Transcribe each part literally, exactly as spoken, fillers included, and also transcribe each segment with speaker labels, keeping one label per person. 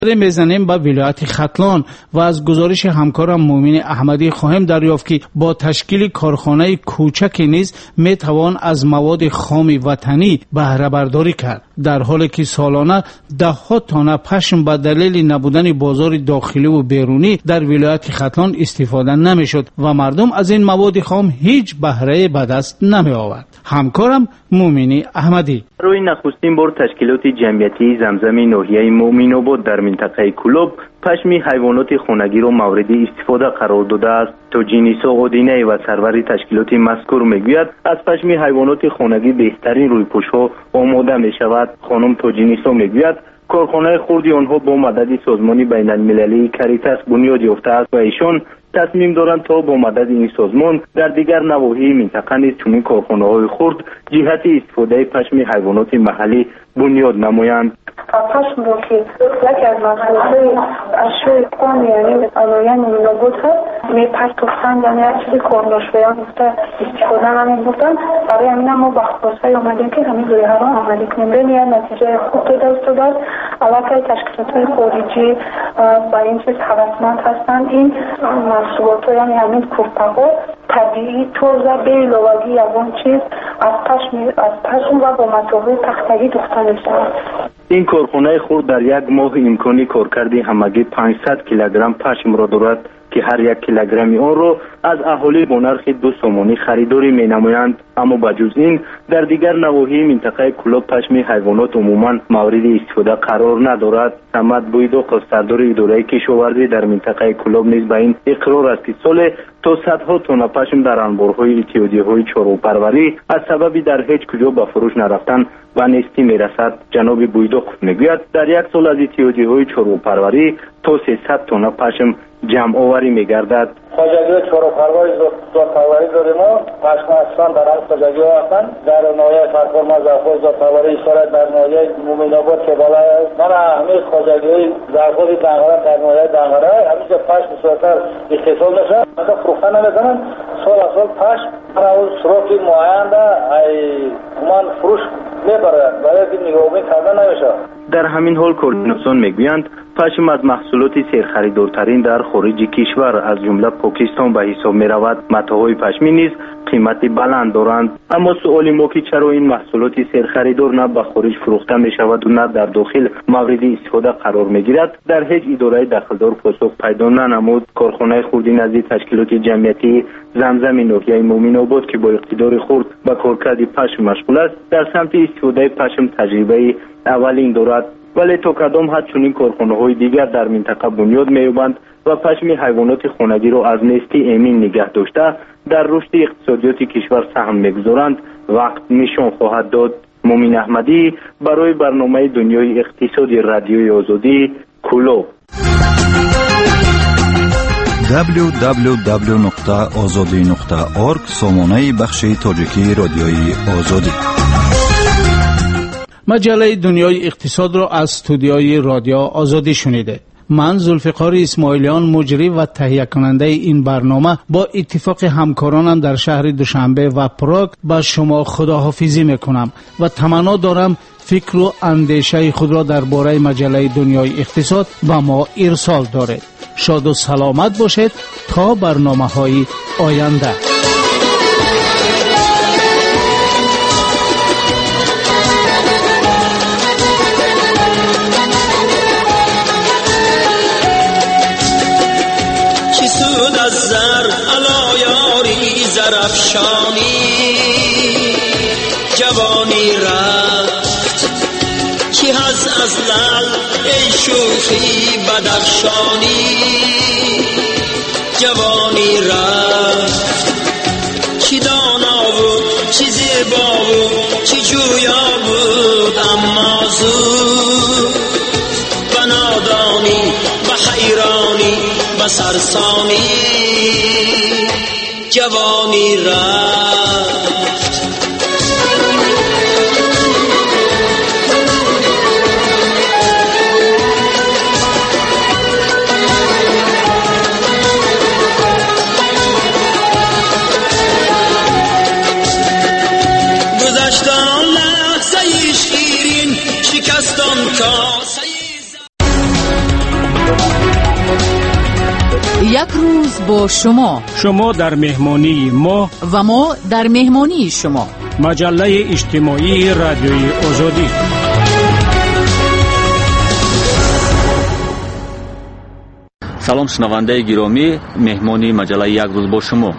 Speaker 1: میزنیم به ولایت ختلان و از گزارش همکارم مومن احمدی خواهیم دریافت که با تشکیل کارخانه کوچکی نیز میتوان از مواد خام وطنی بهره برداری کرد، در حالی که سالانه ده ها تانه پشم به دلیل نبودن بازار داخلی و بیرونی در ولایت ختلان استفاده نمیشد و مردم از این مواد خام هیچ بهره به دست نمی آورد. همکارم مومن احمدی:
Speaker 2: روی نخستین بار تشکیلات جمعیتی زمزم ناحیه مومن آباد در منطقه کلوب پشم حیوانات خانگی را مورد استفاده قرار داده است. توجینیسا آدینه و سرور تشکیلات مذکور میگوید از پشم حیوانات خانگی بهترین روی پوش‌ها آماده می شود. خانم توجینیسا میگوید کارخانه خردی آنها با مدد سازمان بین المللی کاریتاس بنیاد یافته است و ایشان تصمیم دارند تا با مدد این سازمان در دیگر نواحی منطقه نیز چنین کارخانه‌های خرد جهت استفاده پشم حیوانات محلی بنیاد نمایند.
Speaker 3: پشم رو که یکی از محصولات اشیاء خام یعنی علایه مومن‌آباد هست، میپرتوفتن، یعنی از چیزی کارناشویان گفته استفاده نمی‌بردن. برای همین ما به خلاصه آمدیم که همین روی هوا عملی کنیم. بین نتیجه خوب داده افتاده است. علاقه تشکیلات خارجی با این چیز هوسمند هستند. این محصولات یعنی همین کوفته‌ها طبیعی طرزه به علاوه از اون چیز از پشم از پشم و با مطابع تختگی دوخته می‌شود.
Speaker 2: این کارخانه خرد در یک ماه امکانی کارکردی همگی پانصد کیلوگرم پشم را دارد که هر یک کیلوگرم آن را از اهالی با نرخ دو سومانی خریداری می نمایند. اما بجز این در دیگر نواحی منطقه کلوب پشم حیوانات عموما مورد استفاده قرار ندارد. صمد بویدوق سردار اداره کشاورزی در منطقه کلوب نیز به این اقرار است که سال تا صدها تن پشم در انبارهای اتحادیه‌های چاره‌پروری از سبب در هیچ کجا به فروش نرفتن و نیستی میرسد. جناب بویدوق میگوید در یک سال از اتحادیه‌های چاره‌پروری تا سیصد تن پشم جمع آوری میگردد.
Speaker 4: خواجگی چاره‌پروری زادپروری داریم ما پشم اصلا در هر خواجگی هستند. در ناحیه فرقان مزرفای زادپروری اشاره در ناحیه مومن آباد که بالا من همه خواجگی زرخوز دنگره در ناحیه دنگره همیشه پشم بسیارتر استحصال میشه. مثلا فروخته نمیکنن. سال از سال پشم اون سروکی معین ای من فروش میبرد برای که نگاهبین کرده نمیشه.
Speaker 2: در همین حال کارشناسان میگویند پشم از محصولات سرخریدارترین در خارج کشور از جمله پاکستان به حساب می رود. متاهای پشمی نیز قیمت بلند دارند. اما سؤال ما که چرا این محصولات سرخریدار نه به خارج فروخته می شود و نه در داخل مورد استفاده قرار می گیرد در هیچ اداره دخلدار پاسخ پیدا ننمود. کارخانه خردی نزد تشکیلات جمعیتی زمزم ناحیه مومن آباد که با اقتدار خرد به کارکرد پشم مشغول است در سمت استفاده پشم تجربه اولین دارد، ولی تا کدام حد چنین کارخانه‌های دیگر در منطقه بنیاد می‌یابند و پشم حیوانات خانگی را از نیستی امین نگه داشته در رشد اقتصادیات کشور سهم می‌گذارند وقت نشان خواهد داد. مومن احمدی برای برنامه دنیای اقتصادی رادیوی آزادی کلو.
Speaker 5: دبلیو دبلیو دبلیو نقطه آزادی نقطه اورگ سامانه بخش تاجیکی رادیوی آزادی.
Speaker 1: مجله دنیای اقتصاد را از استودیوی رادیو آزادی شنیده. من ذوالفقار اسماعیلیان مجری و تهیه کننده این برنامه با اتفاق همکارانم در شهر دوشنبه و پراگ با شما خداحافظی میکنم و تمنا دارم فکر و اندیشه خود را درباره مجله دنیای اقتصاد به ما ارسال دارید. شاد و سلامت باشید تا برنامه‌های آینده.
Speaker 6: زرافشانی جوانی رفت کی هست از لال ای شوخی بدخشانی جوانی رفت چی دانا بود چی زیبا بود چی جویا بود اما زود به نادانی به حیرانی به سرسانی جوانی رفت. گذشتان لحظه شیرین شکستان کاسه
Speaker 7: یک روز با شما
Speaker 8: شما در مهمانی ما
Speaker 7: و ما در مهمانی شما.
Speaker 8: مجله اجتماعی رادیوی آزادی.
Speaker 9: سلام شنونده گرامی، مهمانی مجله یک روز با شما.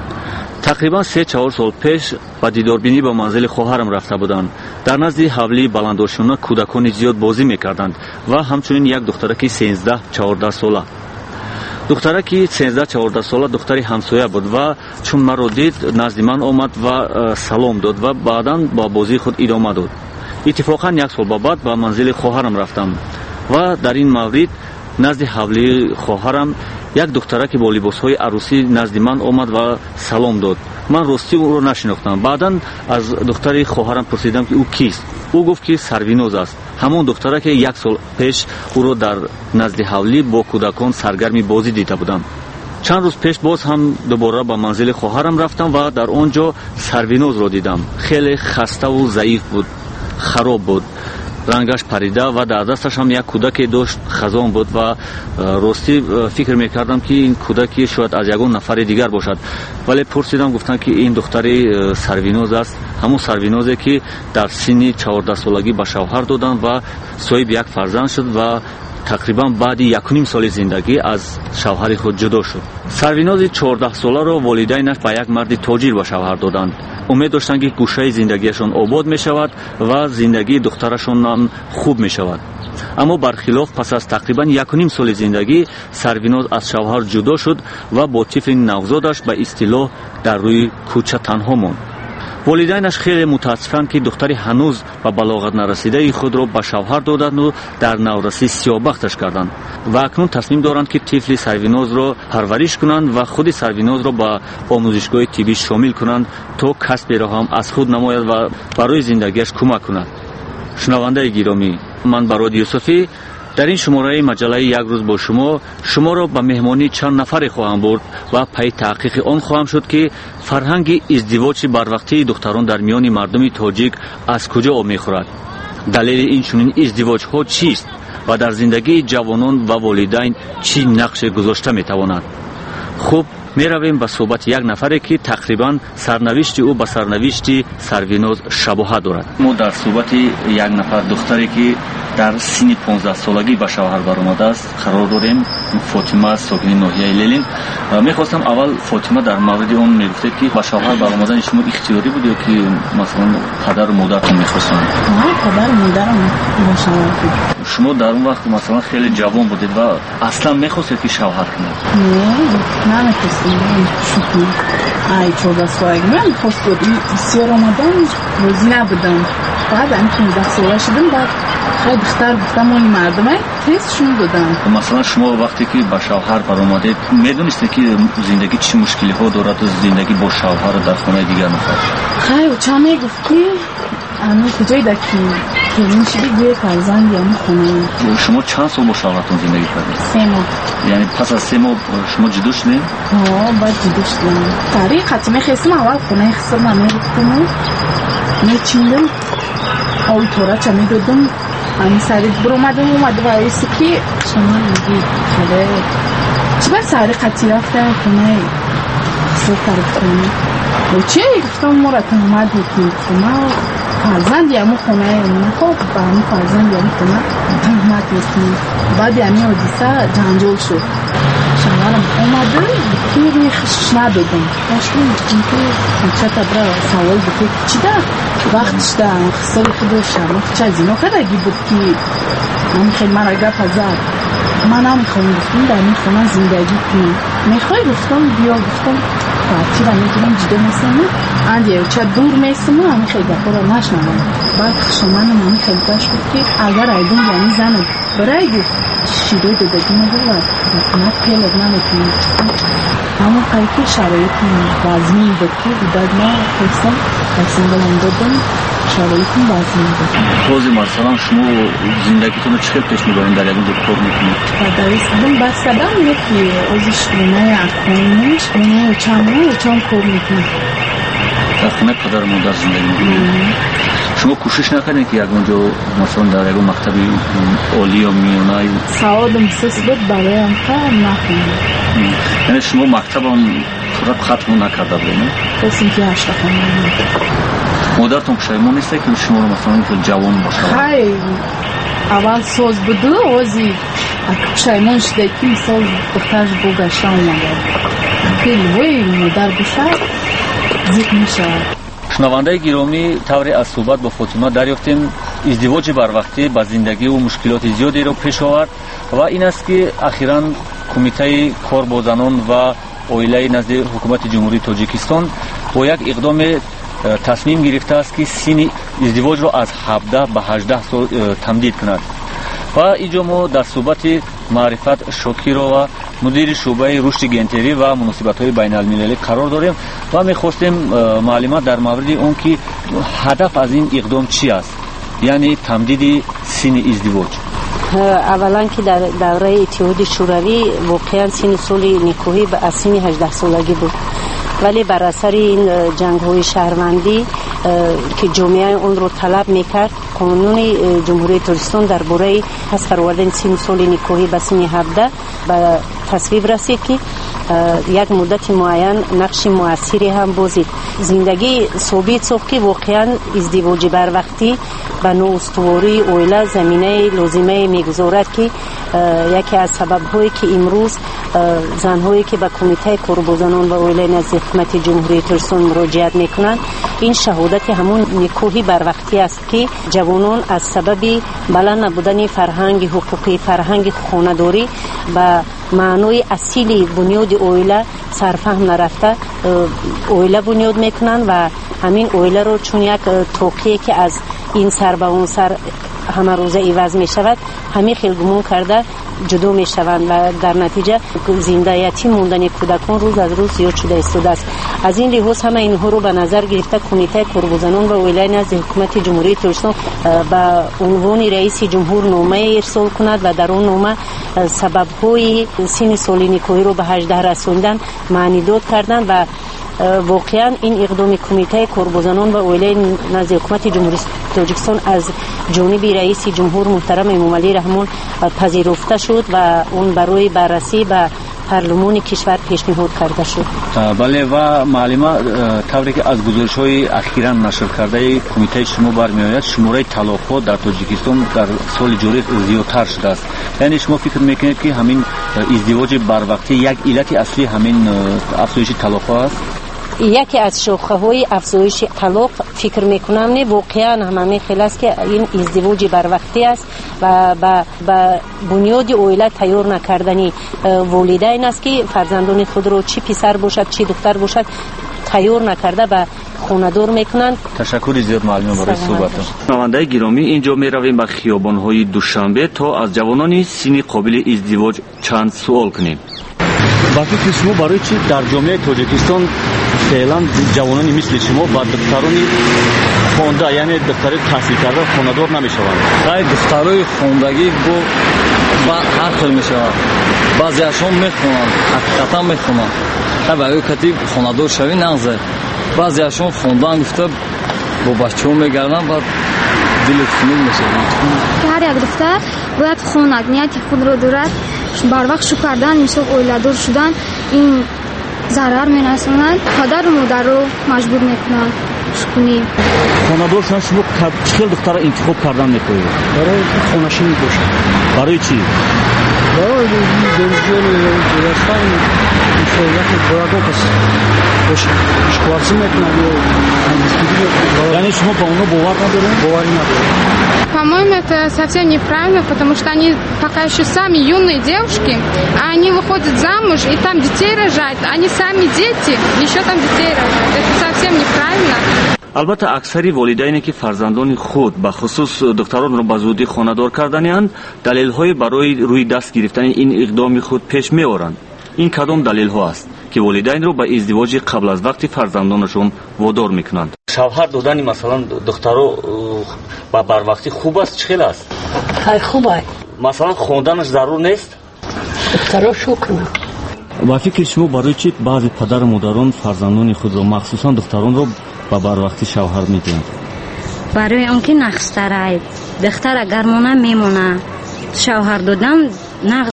Speaker 9: تقریبا سه چهار سال پیش با دیداربینی به منزل خواهرم رفته بودند. در نزد حولی بلندارشونا کودکان زیاد بازی میکردند و همچنین یک دخترک سیزده چهارده ساله. دخترک سیزده چهارده ساله دختری همسایه بود و چون مرا دید نزد من آمد و سلام داد و بعداً با بازی خود ادامه داد. اتفاقاً یک سال بعد به منزل خواهرم رفتم و در این مورد نزد حولی خواهرم یک دخترک با لباسهای عروسی نزد من آمد و سلام داد. من راستی او را نشناختم. بعداً از دختر خواهرم پرسیدم که او کیست. او گفت که سروینوز است. همان دخترک یک سال پیش او را در نزد حولی با کودکان سرگرم بازی دیده بودم. چند روز پیش باز هم دوباره به منزل خواهرم رفتم و در آنجا سروینوز را دیدم. خیلی خسته و ضعیف بود، خراب بود، رنگش پریده و در دستش هم یک کودک داشت خزان بود و راستی فکر میکردم که این کودکی شاید از یگان نفر دیگر باشد، ولی پرسیدم گفتن که این دختری سروینوز است، همون سروینوزی که در سن چهارده سالگی به شوهر دادن و صاحب یک فرزند شد و تقریبا بعد یک و نیم سال زندگی از شوهر خود جدا شد. سروینوز چهارده ساله را والدینش به یک مرد تاجر به شوهر دادند. امید داشتند که گوشه زندگیشان آباد می شود و زندگی دخترشان هم خوب می شود. اما برخلاف پس از تقریبا یک و نیم سال زندگی سروینوز از شوهر جدا شد و با طفل نوزادش به اصطلاح در روی کوچه تنها ماند. والدینش خیلی متاسفند که دختری هنوز به بلاغت نرسیده خود را به شوهر دادند و در نورسی سیاه‌بختش کردند و اکنون تصمیم دارند که طفل سروینوز را پرورش کنند و خود سروینوز را به آموزشگاه طبی شامل کنند تا کسبی را هم از خود نماید و برای زندگیش کمک کند. شنونده گرامی، من براد یوسفی در این شماره مجله یک روز با شما شما را به مهمانی چند نفری خواهم برد و پی تحقیق آن خواهم شد که فرهنگ ازدواج بروقتی دختران در میان مردم تاجیک از کجا آب میخورد، دلیل این چنین ازدواج ها چیست و در زندگی جوانان و والدین چی نقش گذاشته میتواند. خوب، می رویم به صحبت یک نفری که تقریبا سرنوشت او به سرنوشت سروینوز شباهت دارد. ما در صحبت یک نفر دختری که در سن پانزده سالگی به شوهر برآمده است قرار داریم. فاطمه ساکن ناحیه لیلین. میخواستم اول فاطمه در مورد اون میگفته که به شوهر برآمدن شما اختیاری بود یا که مثلا پدر و مادرتون میخواستن؟
Speaker 10: نه، پدر و مادرم با شوهر بود.
Speaker 9: شما در اون وقت مثلا خیلی جوان بودید و اصلا میخواستید که شوهر کنید؟
Speaker 10: نه، نه میخواستم. شکر ای چهارده سالگی من میخواستم بسیار آمدم روزی نبودم. بعد هم پانزده ساله شدم بعد خیلی بختر گفتم مالی مردم های تستشون دادم.
Speaker 9: مثلا شما وقتی که با شوهر برآمدید میدونستید که زندگی چی مشکلی ها دارد و زندگی با شوهر در خانه دیگر نفر؟
Speaker 10: خیلی چه میگفت که اما کجایی در که کلین شدی یه فرزند یا خونه.
Speaker 9: شما چند سال با شوهرتون زندگی کردید؟
Speaker 10: سه ماه.
Speaker 9: یعنی پس از سه ماه شما جدا شدین؟
Speaker 10: ها، بعد جدا شدیم. طریق میخواستم اول خونه خسر من میگفتم میچیندم آوی طوره چه میدادم همین سرید برامدم اومده و ایسی که شما میگید خیلی چه باید سری قطعی رفته خونه خسر طرف خونه و چه گفتم مراتم اومد بکنید خونه فرزند یمو خونه نخواب با همون فرزند یمو خونه تهمت بکنید. بعد یمی حدیثه جنجال شد. شمارم اومده که ریخش ندادم باشون بکنید که چه تبرا سوال بکنید چی ده وقتش ده خسر خود شما چه از اینا خدگی بود که من خیلی من اگر پذر من نمیخوام گفتم در این خونه زندگی کنم. میخوای گفتم بیا گفتم پرتی و میتونم جدا میسمه اندیه چه دور میسمه همین خیلی دفعه را نشنم. بعد شما همین خیلی باش بود که اگر ایدون یعنی زنم برای گفت شیده دادگی نده و بکنات پیلد نمیتونم همون قیقی شرایط وزمین بود که بیداد ما خیستم بسیم بلند دادم شرایطی وزمین بود.
Speaker 9: توضی مثلا شما زندگیتون رو چه پیش میبرین در یکون دکتر میکنید؟
Speaker 10: و در ایستادم بستدم یکی ازش خونه اکنیش خونه چند ماه چند کار میکنید.
Speaker 9: در خونه پدر مادر زندگی میکنید؟ شما کوشش نکردین که یک اونجا مثلا در یک مکتب عالی یا میانه
Speaker 10: سوادم سست بود برایم کار نخوندم.
Speaker 9: یعنی شما مکتب هم خودت ختم نکرده بودین؟
Speaker 10: بس اینکه هشت خوندم.
Speaker 9: مادرتون پشیمون نیسته که شما رو مثلا جوان باشه؟
Speaker 10: خیلی اول سوز بوده اوزی پشیمون شده که مثال دخترش بگشته اومده خیلی وی مادر بشه زیق میشه.
Speaker 9: شنونده گرامی، طوری از صحبت با فاطمه دریافتیم ازدواج بر وقتی با زندگی و مشکلات زیادی رو پیش آورد و این است که اخیراً کمیته کار با زنان و عائله نزد حکومت جمهوری تاجیکستان با یک اقدام تصمیم گرفته است که سن ازدواج را از هفده به هجده سال تمدید کند و اینجا ما در صحبت معرفت شاکیرا و مدیر شعبه رشد گنتری و مناسبت‌های بین المللی قرار داریم و می‌خواستیم معلومات در مورد اون که هدف از این اقدام چی است، یعنی تمدید سن ازدواج.
Speaker 11: اولا که در دوره اتحاد شوروی واقعا سن سال نکاحی به از سن هجده سالگی بود، ولی بر اثر این جنگ‌های شهروندی که جامعه اون رو طلب میکرد قانون جمهوری تاجیکستان درباره پس فروردن سن سال نکاحی به سن هفده به تصویب رسید که یک مدت معین نقش مؤثری هم بازید. زندگی ثابت ساخت که واقعا ازدواج بر وقتی به نوستواری عائله زمینه لازمه میگذارد که یکی از سبب‌هایی که امروز زن‌هایی که به کمیته کار با زنان و عائله نزد حکومت جمهوری تاجیکستان مراجعت میکنند این شهادت همون نکاح بر وقتی است که جوانان از سبب بلند نبودن فرهنگ حقوقی فرهنگ خانه‌داری به معنای اصیلی بنیاد عائله سرفهم نرفته عائله بنیاد میکنن و همین عائله رو چون یک توقیه که از این سر به اون سر همه روزه ایواز می شود همین خیلی گمون کرده جدا می شوند و در نتیجه زندگیتی موندن کودکان روز از روز زیاد شده استوده است. از این لحاظ همه اینها رو به نظر گرفته کمیته کارگزاران و عائله نزد حکومت جمهوری تاجیکستان به عنوان رئیس جمهور نامه ارسال کند و در اون نامه سبب‌های سن سال نکاحی رو به هجده رسوندن معنی داد کردند و واقعا این اقدام کمیته کارگزاران و عائله نزد حکومت جمهوری تاجیکستان از جانب رئیس جمهور محترم امام علی رحمان پذیرفته شد و اون برای بررسی به پارلمان کشور پیشنهاد کرده شد.
Speaker 9: بله و معلومه طوری که از گزارش‌های اخیراً نشر کرده کمیته شما برمی‌آید شماره طلاق‌ها در تاجیکستان در سال جاری زیادتر شده است. یعنی شما فکر می‌کنید که همین ازدواج بر وقتی یک علت اصلی همین افزایش طلاق‌ها است؟
Speaker 11: یکی از شاخه‌های افزایش طلاق فکر میکنم نه واقعا همه خیلی است که این ازدواج بر وقتی است و به بنیاد عائله تیار نکردنی والدین است که فرزندان خود رو چی پسر باشد چی دختر باشد تیار نکرده به خانه‌دار میکنند.
Speaker 9: تشکر زیاد معلم برای صحبتتون. شنونده گرامی اینجا می رویم به خیابان‌های دوشنبه تا از جوانان سن قابل ازدواج چند سوال کنیم. با فکر شما برای چی در جامعه تاجیکستان فعلا جوانانی مثل شما با دخترانی خونده یعنی دختری تحصیل کرده خانه‌دار نمیشوند؟
Speaker 12: خیلی دخترای خوندگی با با هر خیل میشوند، بعضیشون میخونند حقیقتا میخونند تا برای کتی خانه‌دار شوی نغزه، بعضیشون خوندن گفته با بچه‌ها میگردن بعد دلت خنک میشه.
Speaker 13: هر یک دختر باید خوند نیت خود رو دارد بر وقت شو کردن میشه عائله دار شدن این ضرر می‌رسونند پدر و مادر رو مجبور میکنند شکنی.
Speaker 9: خانه‌دار شدن شما چه دختر را انتخاب کردن میکنید؟
Speaker 14: برای خونه‌شینی باشه.
Speaker 9: برای چی؟
Speaker 14: برای دانشجویان درستان شغل برادر کس باشه. اشکالسی میکنند یا
Speaker 9: یعنی شما با اونا باور ندارید؟
Speaker 14: باوری ندارید.
Speaker 15: По-моему, это совсем неправильно, потому что они пока еще сами юные девушки, а они выходят замуж и там детей рожают, они сами дети, еще там детей рожают. Это совсем неправильно.
Speaker 9: البته اکثری والدینی که فرزندان خود به خصوص دختران را به زودی خانه‌دار کردنی‌اند دلیل‌های برای روی دست گرفتن این اقدام خود پیش می‌آورند. این کدام دلیل‌ها است که والدین را به ازدواج قبل از وقت فرزندانشون وادار می‌کنند؟ شوهر دادن مثلا دخترها با بر وقتی خوب است چخیل است؟
Speaker 11: خیلی خوبه.
Speaker 9: مثلا خواندنش ضرور نیست؟
Speaker 11: دخترها شو کنن.
Speaker 9: با فکر شما برای چی بعضی پدر و مادران فرزندان خود را مخصوصا دختران را با بر وقتی شوهر میدهند؟
Speaker 11: برای اون که نقص تره. دختر اگر مونه میمونه، شوهر دادن